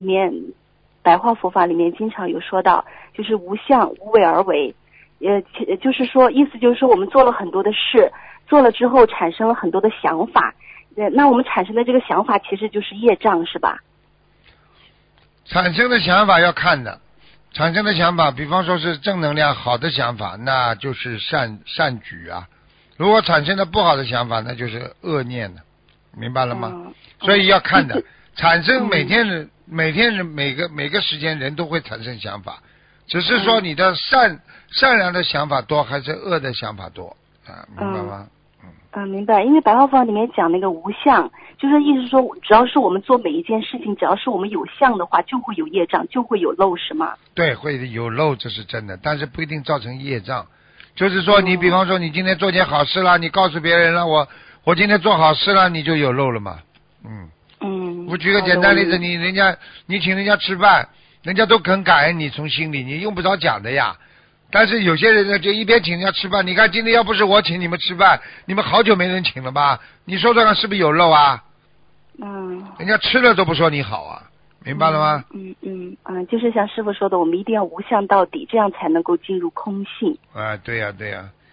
面白话佛法里面经常有说到，就是无相无为而为，就是说意思就是说我们做了很多的事，做了之后产生了很多的想法，那我们产生的这个想法其实就是业障，是吧？ 产生的想法要看的，产生的想法，比方说是正能量好的想法，那就是善举啊。如果产生的不好的想法，那就是恶念了，明白了吗？所以要看的，产生每天每个时间人都会产生想法，只是说你的善良的想法多还是恶的想法多啊？明白吗？ 明白。因为白话佛法里面讲那个无相，就是意思说，只要是我们做每一件事情，只要是我们有相的话，就会有业障，就会有漏，是吗？ 对，会有漏，这是真的，但是不一定造成业障。就是说，你比方说你今天做件好事了，你告诉别人了，我今天做好事了，你就有漏了嘛。我举个简单例子，你请人家吃饭，人家都肯感恩你，从心里你用不着讲的呀。但是有些人呢，就一边请人家吃饭，你看今天要不是我请你们吃饭，你们好久没人请了吧？你说这个是不是有漏啊？人家吃了都不说你好啊，明白了吗？ 就是像师父说的，我们一定要无相到底，这样才能够进入空性。 对呀，